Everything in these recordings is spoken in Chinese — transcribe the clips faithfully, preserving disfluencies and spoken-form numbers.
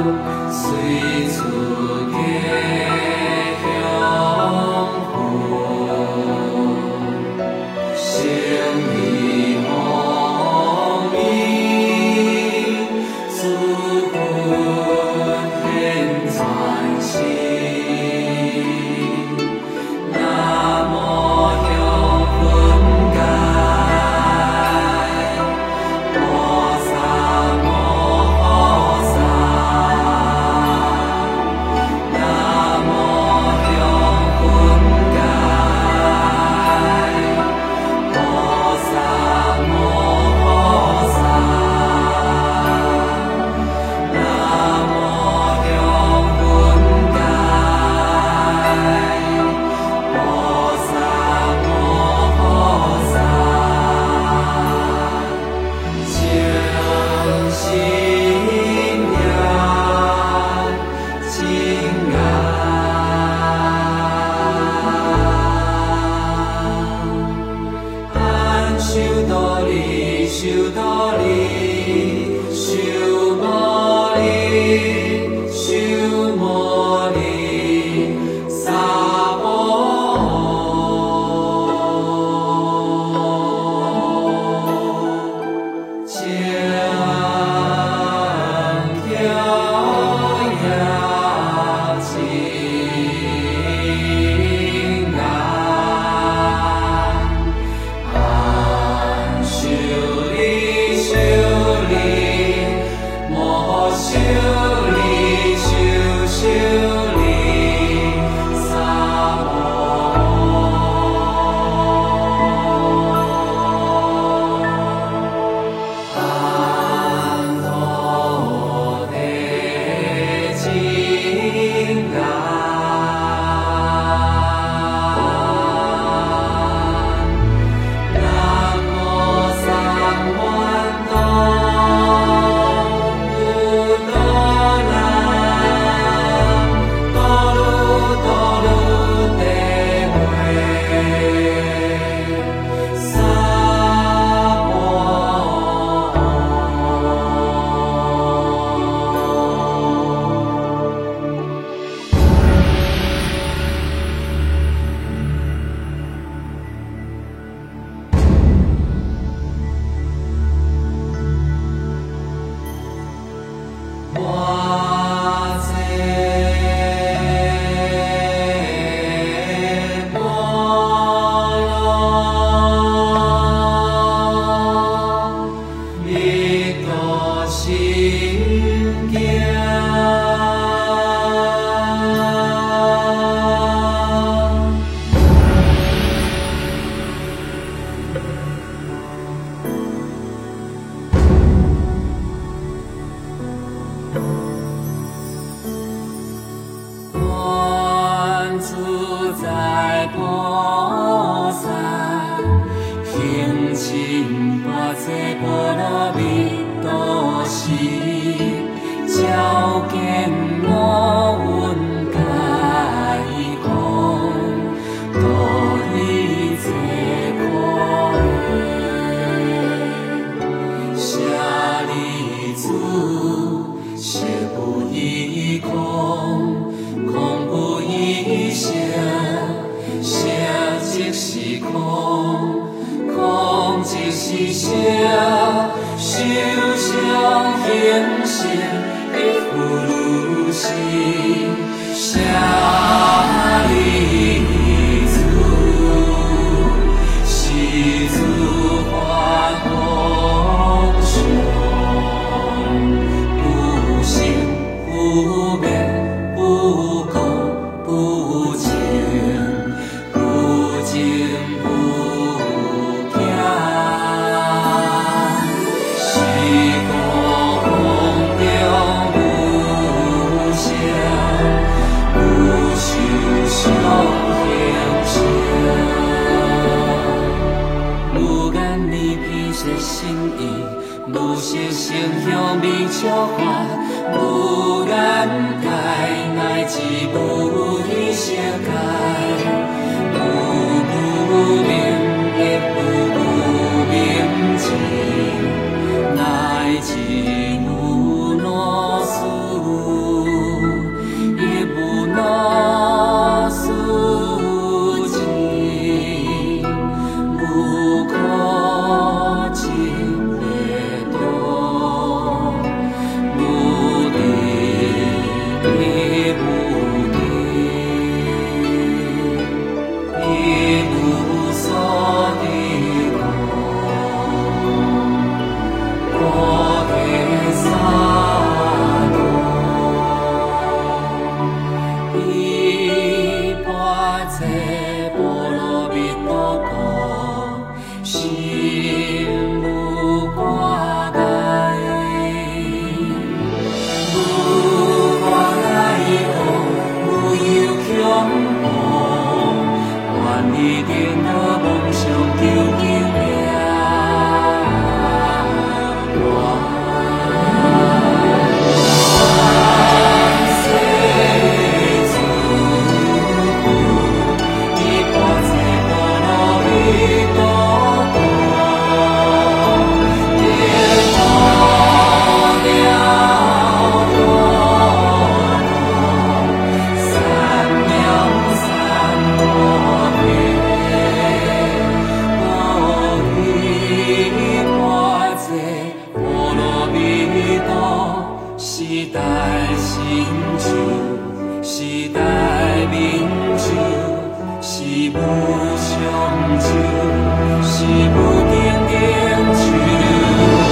随处家乡父，生意风雨，自古天传世。修道理，修道理，修魔力，修魔力，三宝。江条呀情啊。修理，修理，莫修理，修修理，三宝。安土地情啊。我这波罗蜜多心经。观自在菩萨，行深般这波罗蜜多时，照见我运解空，度一切苦厄。舍利子，色不异空。空不异色，色即是空，空即是色，受想行识，亦复如是。舍利子，是自还空相，不生不灭。不垢不净，不净不净，是故空中无相，无受想行识。愈眼你披摄心意，愈是成香味笑花，愈眼界。乃至不异世界，不不明，亦不不明情，乃至无若思。 成就，时代民主，是武上酒，是武顶顶酒。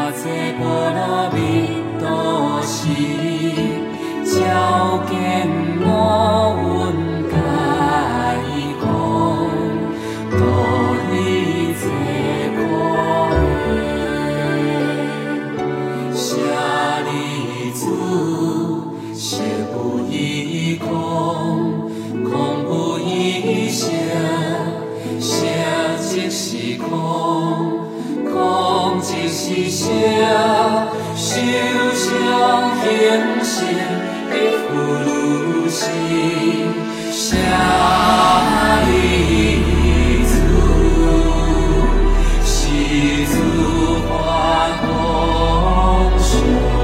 这波罗蜜多时，照见我阮解空，度一切苦厄。舍利子，色不异空，空不异色，色即是空。空即是色，受想行识的富如是，舍利子，是诸法空相，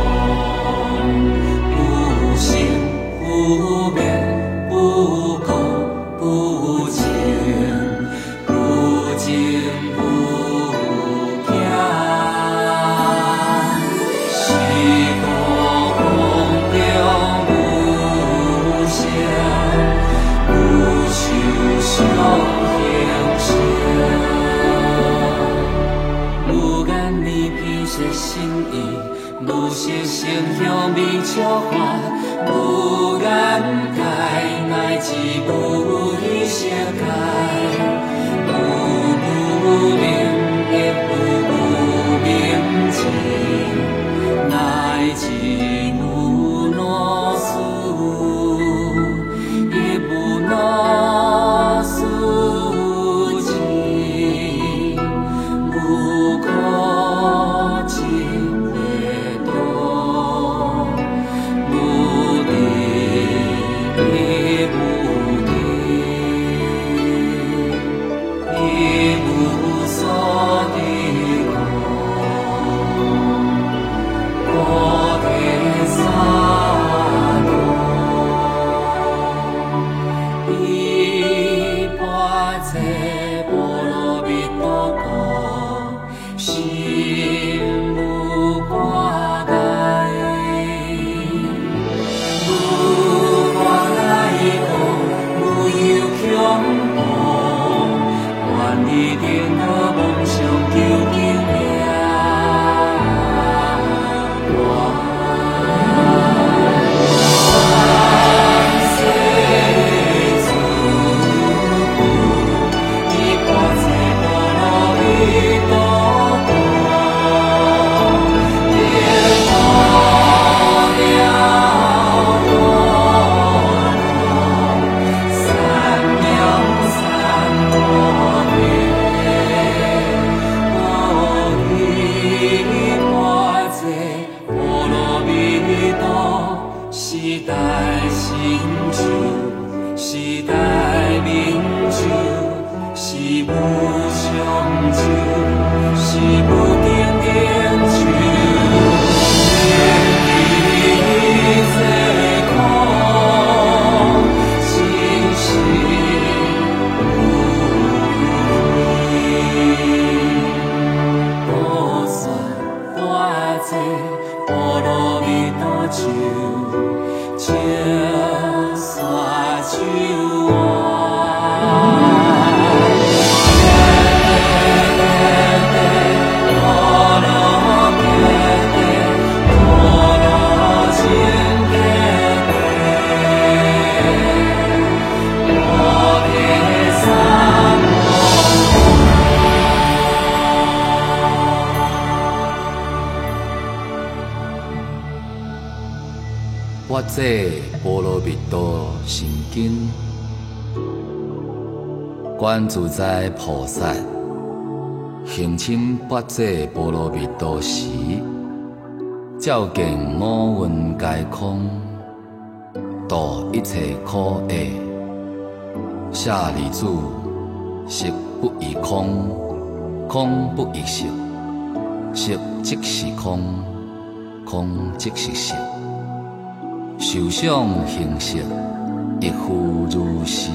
不生不灭，不垢不净，不净不心意，如是成香味笑法，无眼界，乃至无意识界，无无明，亦无无明尽，乃至无罗数，亦无罗数尽，无空。 这波罗蜜多心经，观自在菩萨行深八这波罗蜜多时，照见五蕴皆空，度一切苦厄。舍利子，色不异空，空不异色，色即是空，空即是色。受想行识，亦复如是。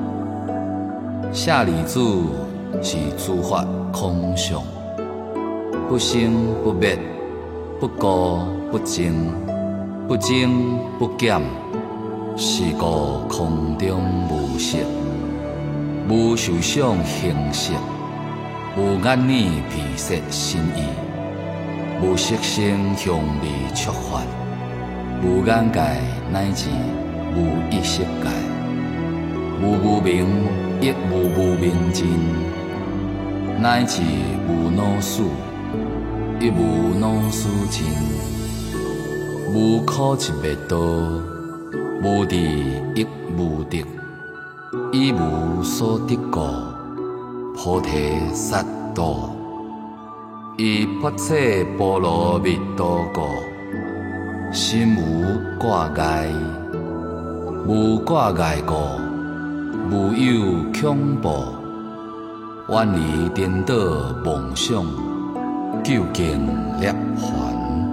舍利子，是诸法空相，不生不灭，不垢不净，不增不减，是故空中无色，无受想行识，无眼耳鼻舌身意， 无色声香味触法，无眼界乃至无意识界，无无明亦无无明尽，乃至无脑死亦无脑死尽，无苦集灭道，无智亦无得，以无所得故，菩提萨埵。以不切波罗蜜多故，心无挂碍，无挂碍故，无有恐怖，远离颠倒妄想，究竟涅槃。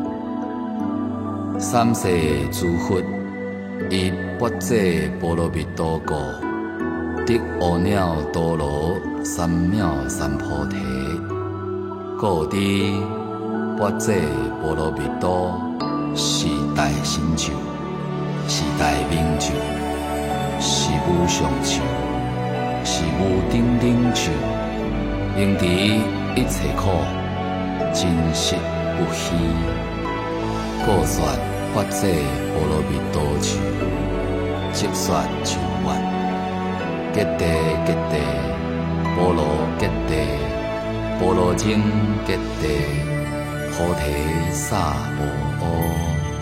三世诸佛以不切波罗蜜多故，得阿耨多罗三藐三菩提。故知不切波罗蜜多是大成就，是大明就，是无上咒，是无顶顶咒，应知一切苦，真实不虚。故说不切波罗蜜多咒，即说咒愿，揭谛揭谛，波罗揭谛。波罗僧揭谛，菩提萨婆诃。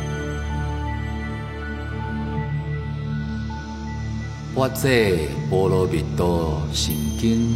我这波罗蜜多心经，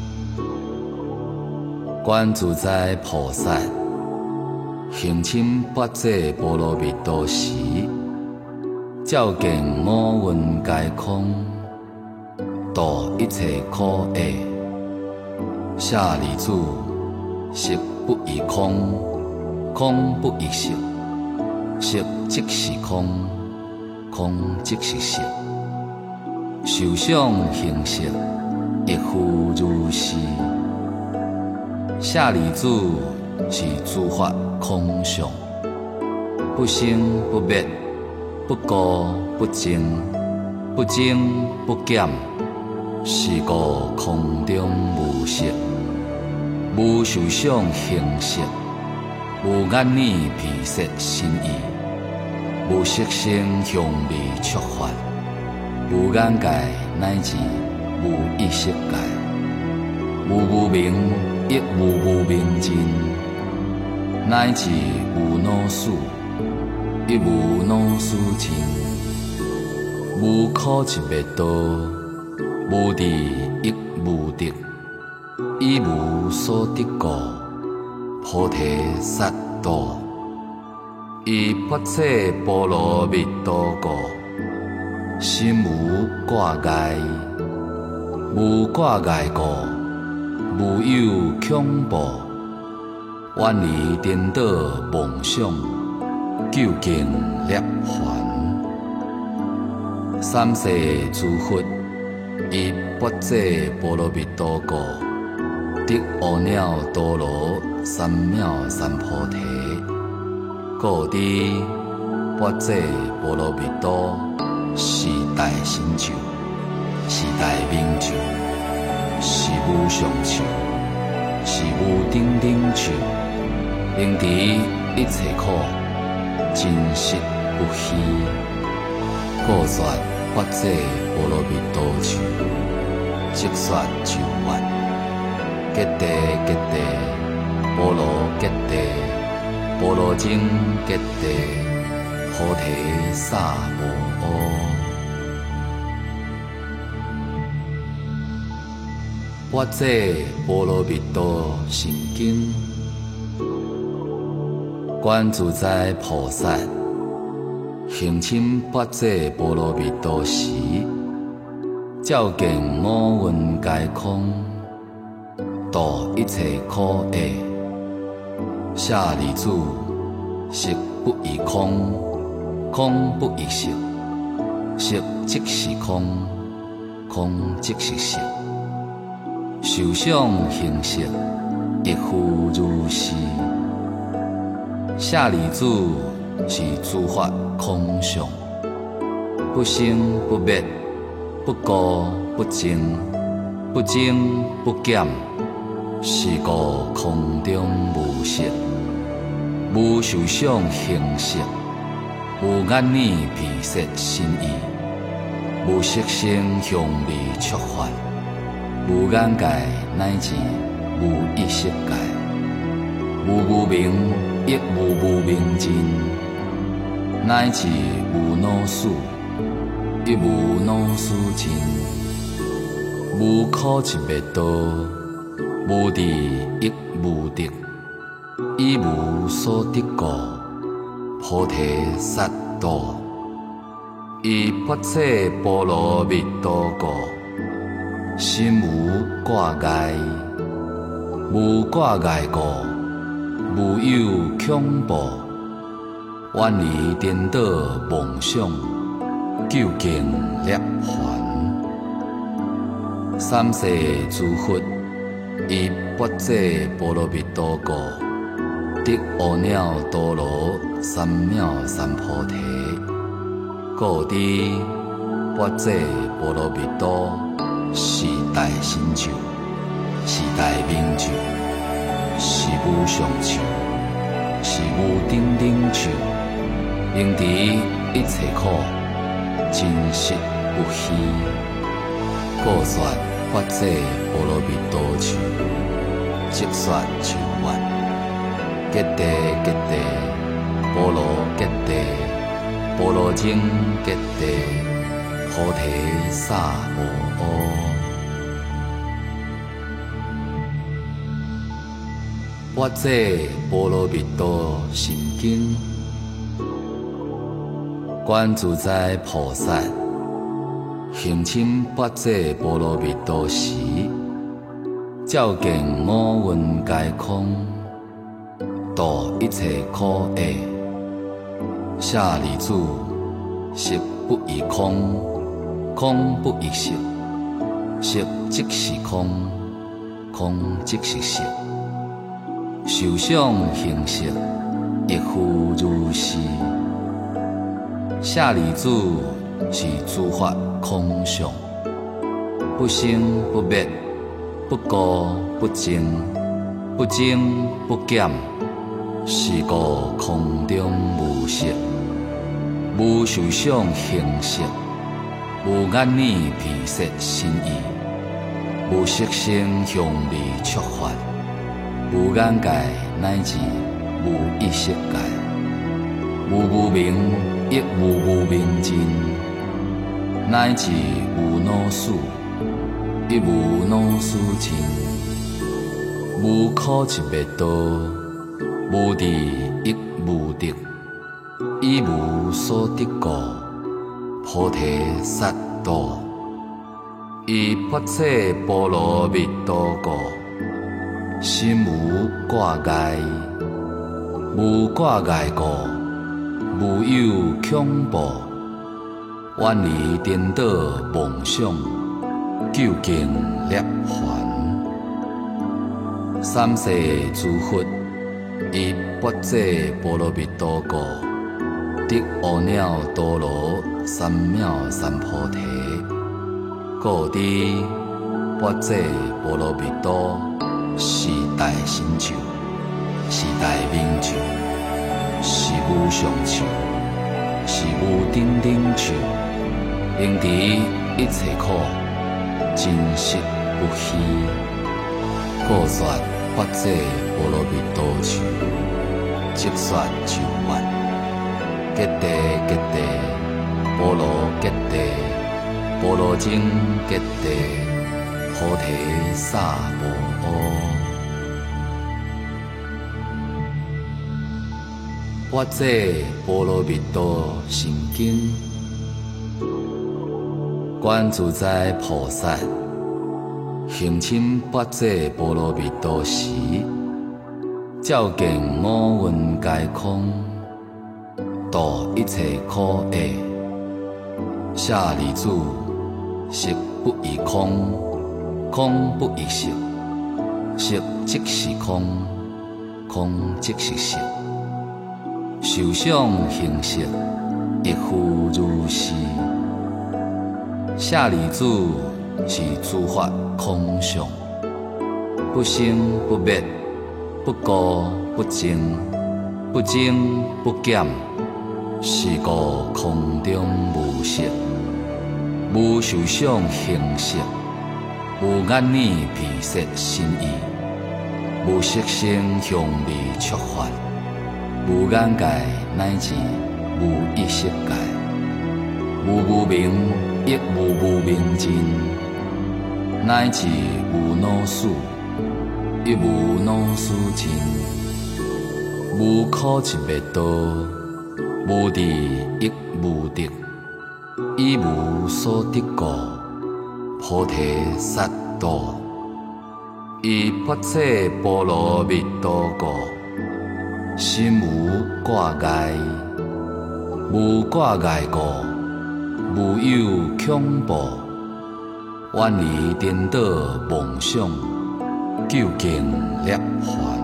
观自在菩萨行深八这波罗蜜多时，照见五蕴皆空，度一切苦厄。舍利子，色不异空，空不异色，色即是空，空即是色。受想行识，亦复如是。舍利子是诸法空相，不生不灭，不垢不净，不增不减。是故空中无色，无受想行识，无眼耳鼻舌身意，无色声香味触法，无眼界乃至无意识界，无无明亦无无明尽，乃至无脑死亦无脑死尽，无苦集灭道。无智亦无得，以无所得故，菩提萨埵。以不切波罗蜜多故，心无挂碍，无挂碍故，无有恐怖，远离颠倒妄想，究竟涅槃。三世诸佛以不切波罗蜜多故，得阿耨多罗三藐三菩提。故知不切波罗蜜多是大成就，是大明就，是无上咒，是无顶顶咒，应知一切苦，真实不虚。故说不切波罗蜜多咒，即说咒愿，揭谛揭谛，波罗揭谛，波罗僧揭谛，菩提萨婆诃。我这波罗蜜多心经，观自在菩萨行深八这波罗蜜多时，照见五蕴皆空，度一切苦厄。舍利子，色不异空，空不异色，色即是空，空即是色。受想行识，亦复如是。舍利子是诸法空相，不生不灭，不垢不净，不增不减。是故空中无色， 无受想形式，无眼耳鼻舌身意，无色声香味触法，无眼界乃至无意识界，无无明亦无无明尽，乃至无脑死亦无脑死尽，无苦集灭道，无智亦无得，以无所得故，菩提萨埵。以不切波罗蜜多故，心无挂碍，无挂碍故，无有恐怖，远离颠倒妄想，究竟涅槃。三世诸佛以不切波罗蜜多故，得阿耨多罗三藐三菩提。故知不切波罗蜜多是大成就，是大明就，是无上咒，是无顶顶咒，能除一切苦，真实不虚。故说不切波罗蜜多咒，即说咒愿，揭谛揭谛，波罗揭谛。波罗僧揭谛，菩提萨摩诃。我这波罗蜜多心经，观自在菩萨行深八这波罗蜜多时，照见五蕴皆空，度一切苦厄。舍利子，色不异空，空不异色，色即是空，空即是色。受想行识，亦复如是。舍利子是诸法空相，不生不灭，不垢不净，不增不减，是故空中无色。无受想行识，无眼耳鼻舌身意，无色声香味触法，无眼界乃至无意识界，无无明亦无无明尽，乃至无脑死亦无脑死尽，无苦集灭道，无智亦无得。以无所得故，菩提萨埵。以不切波罗蜜多故，心无挂碍，无挂碍故，无有恐怖，远离颠倒妄想，究竟涅槃。三世诸佛以不切波罗蜜多故，得阿耨多罗三藐三菩提。故知不切波罗蜜多是大成就，是大明就，是无上咒，是无顶顶咒，能除一切苦，真实不虚。故说不切波罗蜜多咒，即说咒愿。揭谛揭谛，波罗揭谛，波罗僧揭谛，菩提萨摩诃。我这波罗蜜多心经，观自在菩萨行深八这波罗蜜多时，照见五蕴皆空，度一切苦厄。舍利子，色不异空，空不异色，色即是空，空即是色。受想行识，亦复如是。舍利子是诸法空相，不生不灭，不垢不净， 不增不减，是故空中无色，无受想行识，无眼耳鼻舌身意，无色声香味触法，无眼界乃至无意识界，无无明亦无无明尽，乃至无脑死亦无脑死尽，无苦集灭道，无智亦无得，以无所得故，菩提萨埵。以不切波罗蜜多故，心无挂碍，无挂碍故，无有恐怖，远离颠倒妄想，究竟涅槃。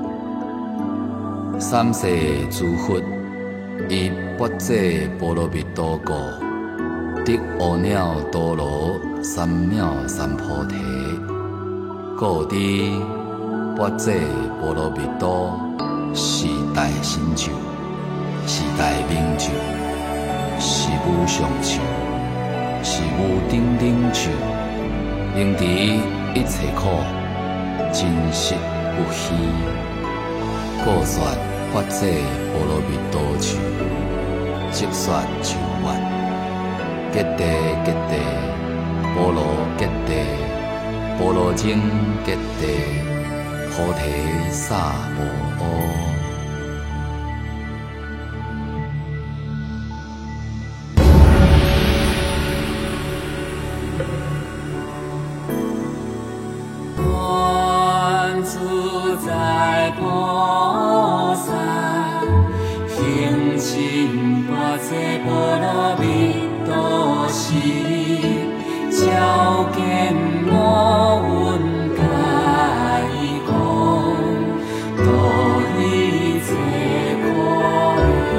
三世诸佛以不切波罗蜜多故，得阿耨多罗三藐三菩提。故知不切波罗蜜多是大成就，是大明就，是无上就，是无顶顶就，能除一切苦，真实不虚。故说不切波罗蜜多就，即说就愿，揭谛揭谛，波罗揭谛。波罗僧揭谛，菩提萨婆訶。 观自在菩萨，行深般切波罗蜜多时，照见我云界空，度一切苦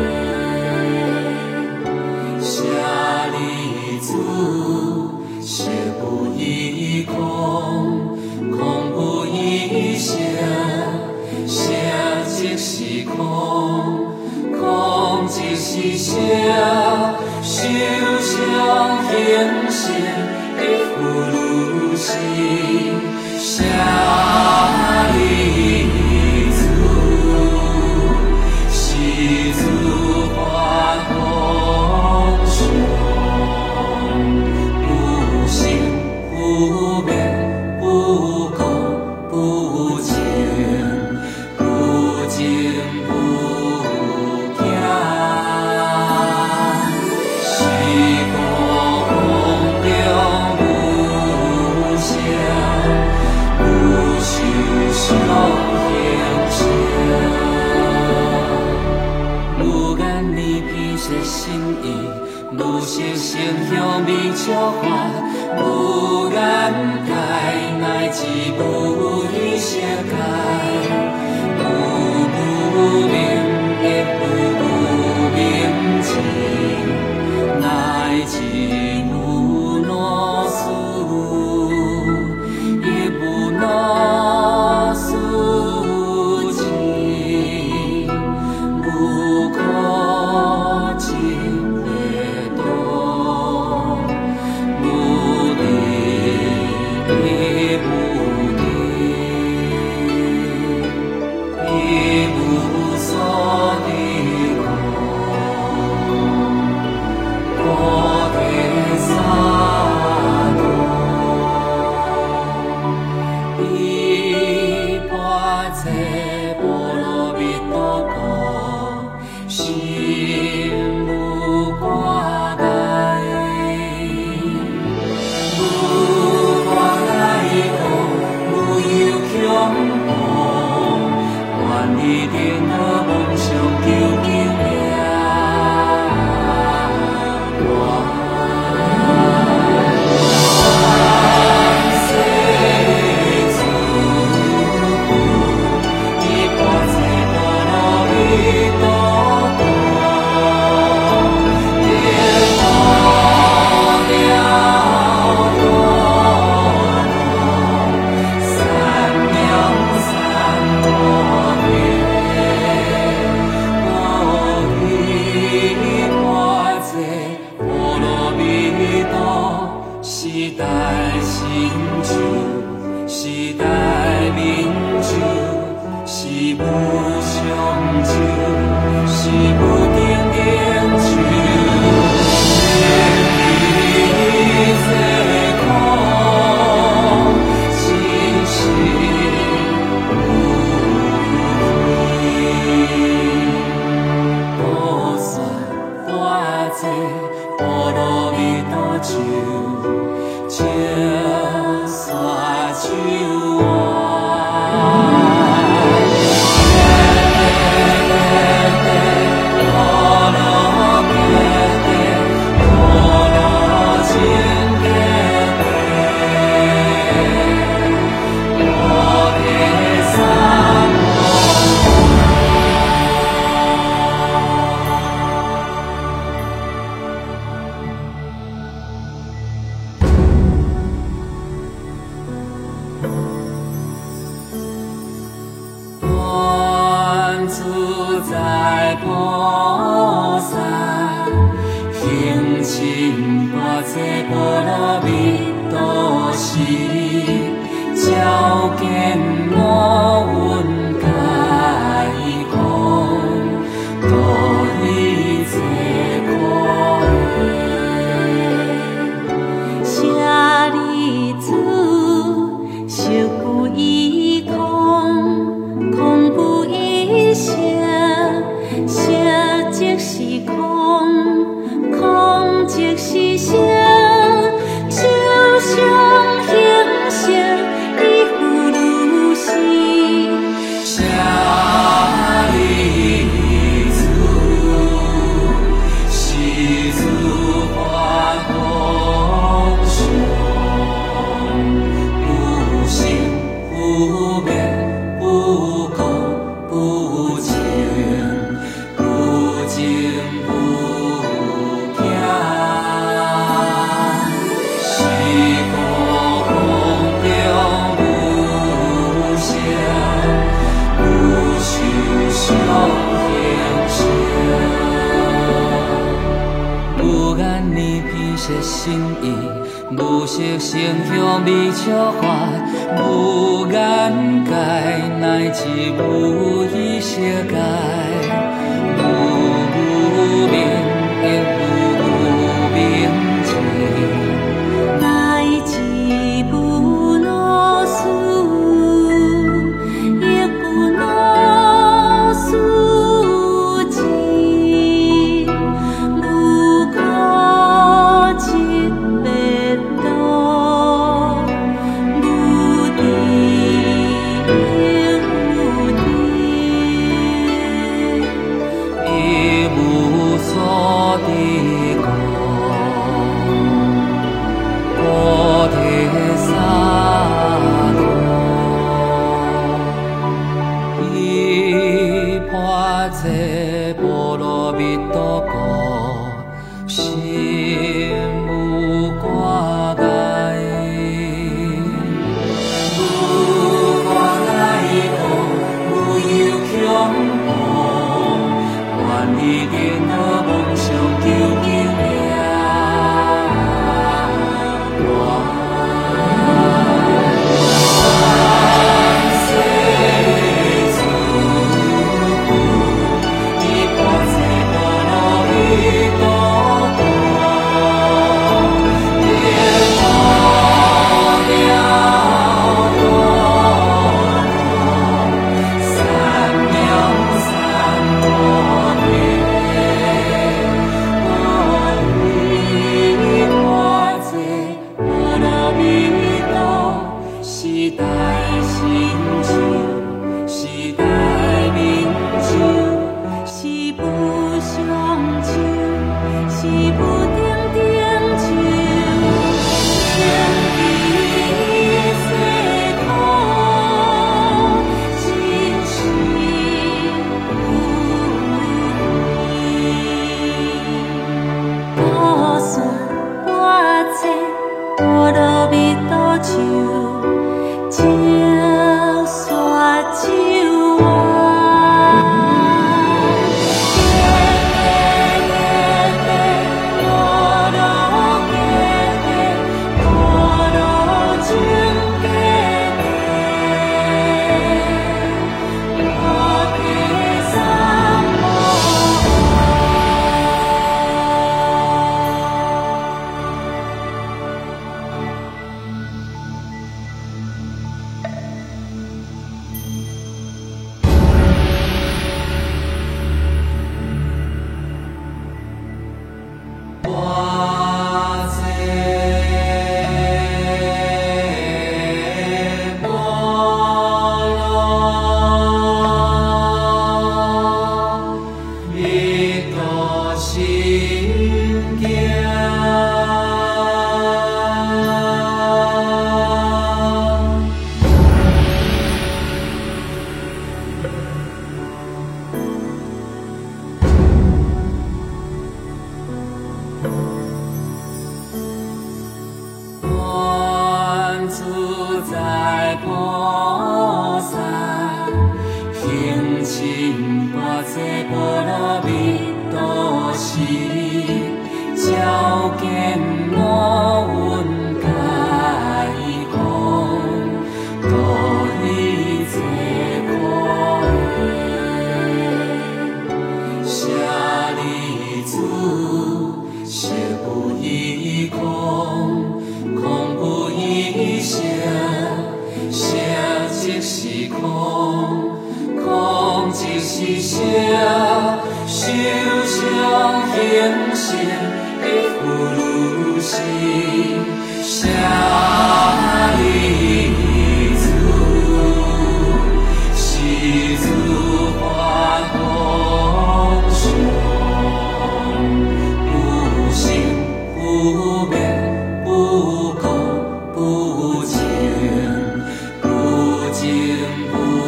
厄。舍利子，色不异空，空不异色，色即是空，空即是色，受想行识。不如是舍利子，是诸法空相，不生不灭，不垢不净，不净不净。无眼耳鼻舌身意，无色声香味触法，无眼界乃至无意识界，无无明亦无无明尽，乃至无脑死亦无脑死尽，无苦集灭道，无智亦无得，亦无所得故，菩提萨埵。以般切波罗蜜多故， 不定英雄，天地这空，心事无悔。菩萨大济，波罗蜜多咒，笑煞手腕。在菩萨行深般这波罗蜜多时，照见我阮解空，度你这苦的。舍利子，受苦已空，空不异相。色即是空，空即是色，受想行识，亦复如是。舍利子，世俗法空相，不生不灭，不垢不净。情不惊，是故空中无相，无受想行识。无眼耳鼻舌身意，无色声香味触法，无眼界乃至无意识界。无明亦无明尽，乃至无老死，亦无老死尽。无苦集别道，无地亦无地。亦无所地故，菩提萨埵，依般这波罗蜜多故，心无挂碍，无挂碍故，无忧恐怖。愿你见到梦想究竟了，我世诸苦，你般这波罗蜜多故，念佛了多罗，三藐三菩提。 波罗蜜多时，照见我阮解空，度一切苦厄。舍利子，色不异空，空不异色，色即是空。空即是色，受想行识的苦如是，舍利子，是诸法空相，不生不灭，不垢不净，不净不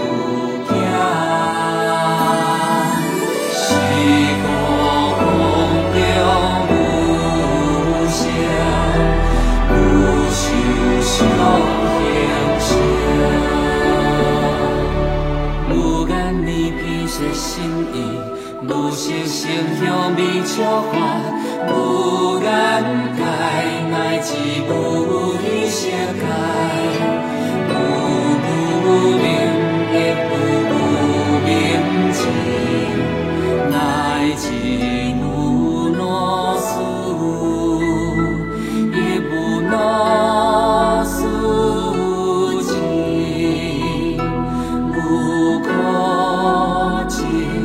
心意，如是成香味笑法，无眼界，乃至无意识界，无无明亦无明尽，乃至无老死，亦无老死尽，无可尽。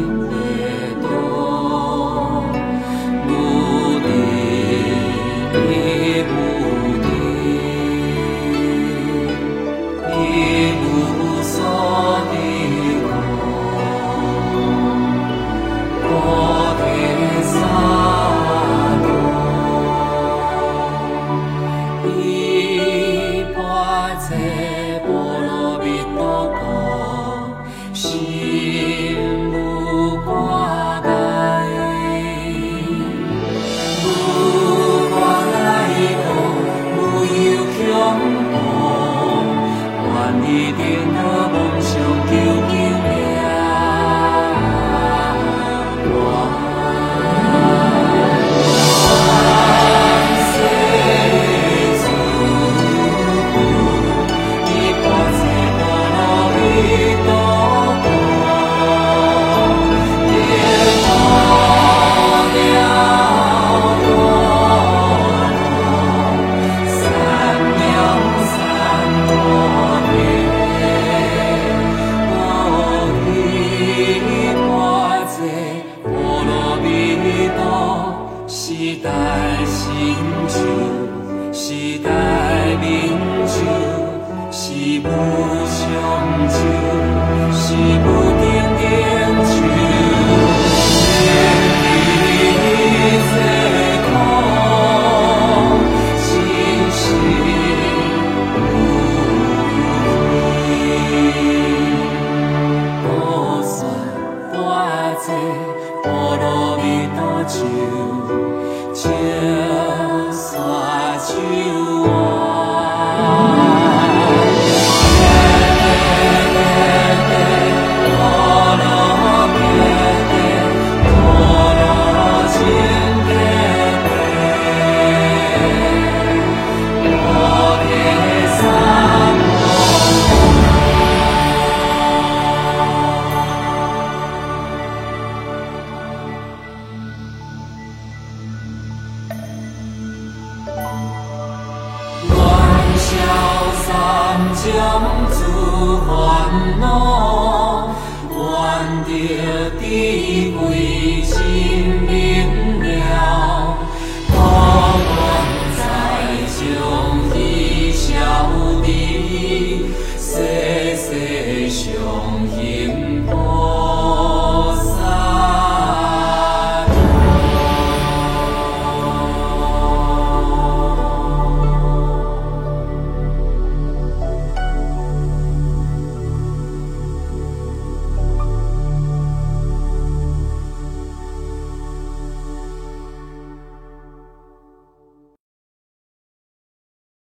将诸烦恼，愿得智慧。